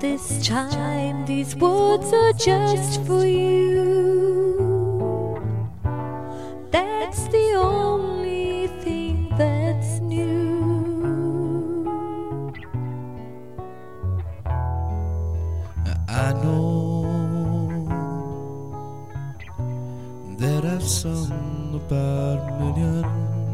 this time these words are just for you. That's the only thing that's new. I know that I've sung about a million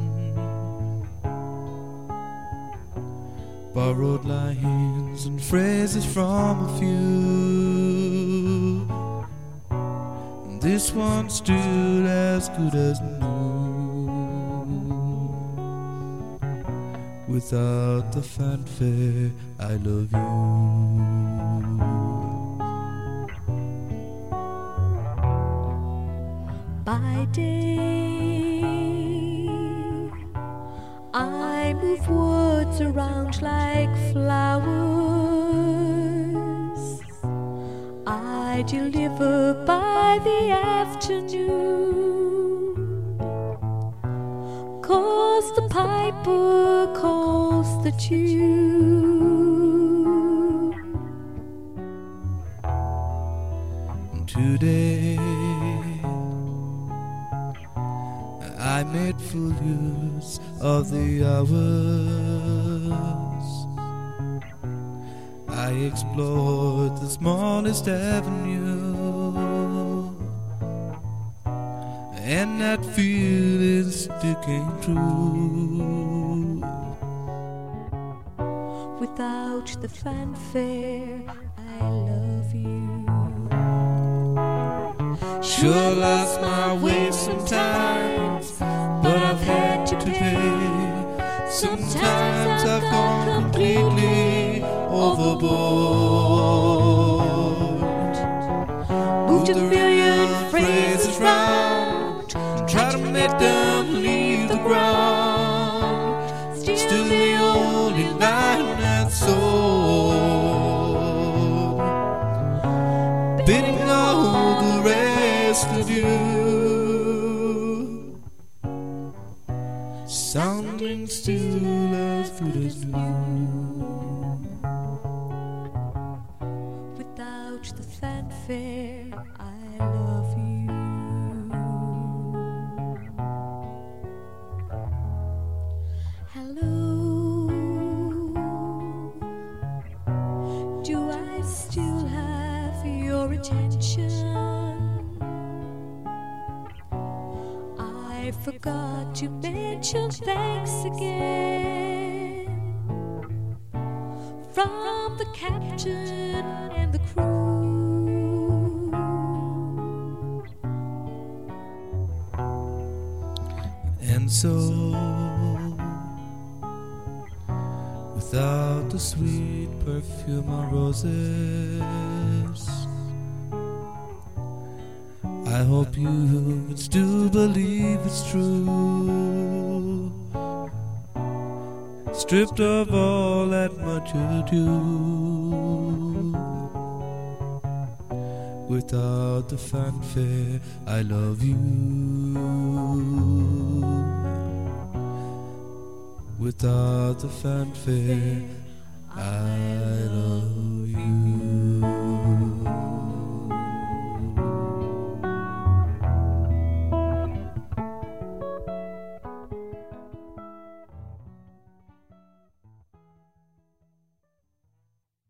borrowed lines and phrases from a few, and this one stood as good as new, without the fanfare, I love you. By day, I move words around like flowers. I deliver by the afternoon, 'cause the piper calls the tune. Today I made full use of the hours. I explored the smallest avenue, and that feeling still came true. Without the fanfare, I love you. Sure lost my way sometimes, but I've had to pay. Sometimes I've gone completely overboard, moved a million phrases round, tried to make them leave the ground. Still the only line that's sold, bidding all the rest of you, sounding still as good as new. Without the fanfare, I love you. Hello, do I still have your attention? I forgot to mention thanks again, from the captain and the crew. And so, without the sweet perfume of roses, I hope you would still believe it's true, stripped of all that much ado. Without the fanfare, I love you. Without the fanfare, I love you.